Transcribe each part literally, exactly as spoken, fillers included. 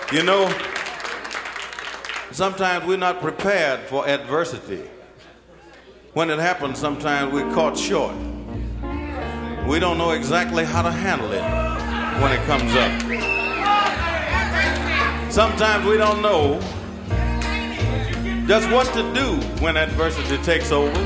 You know, sometimes we're not prepared for adversity. When it happens, sometimes we're caught short. We don't know exactly how to handle it when it comes up. Sometimes we don't know just what to do when adversity takes over.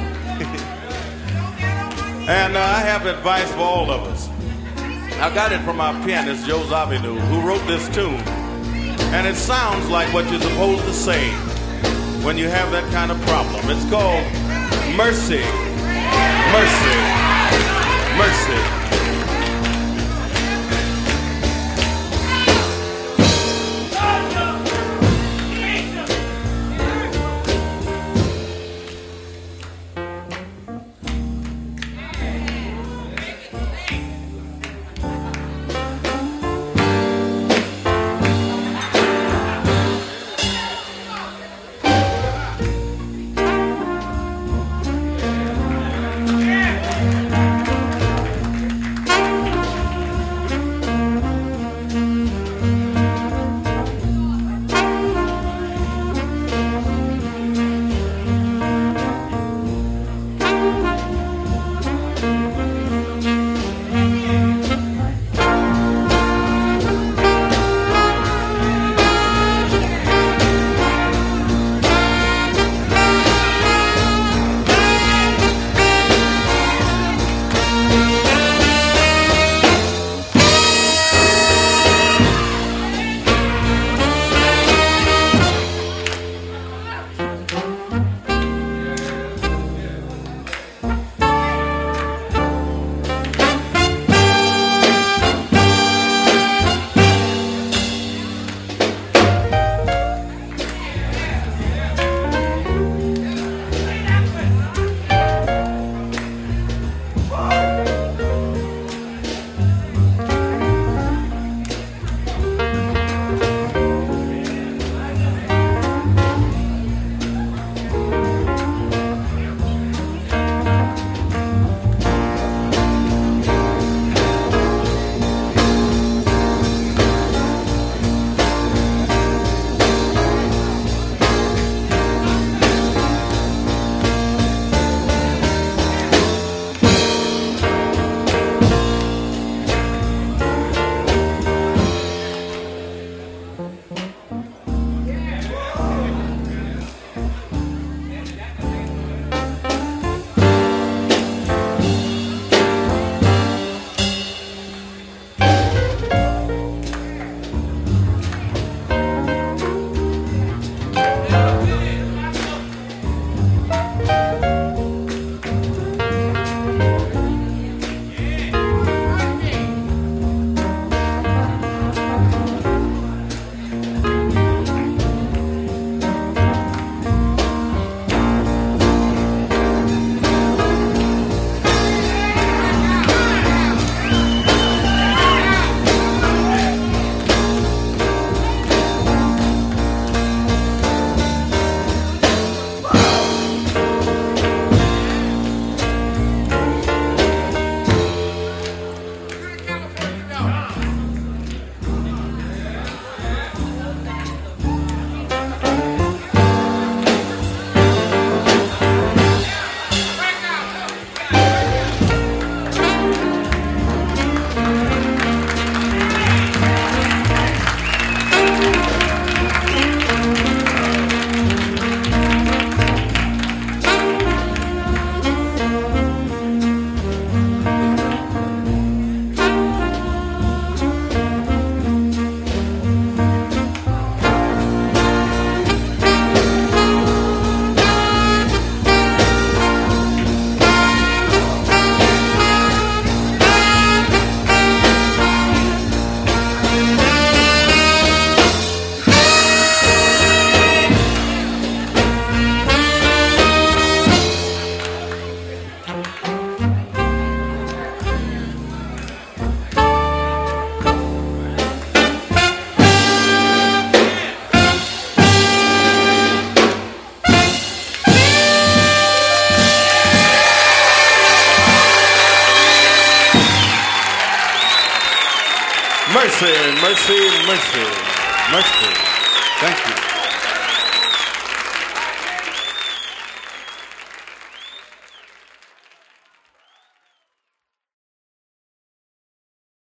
And uh, I have advice for all of us. I got it from our pianist, Joe Zawinul, who wrote this tune. And it sounds like what you're supposed to say when you have that kind of problem. It's called Mercy, Mercy, Mercy. Mercy, mercy, mercy. Much praise.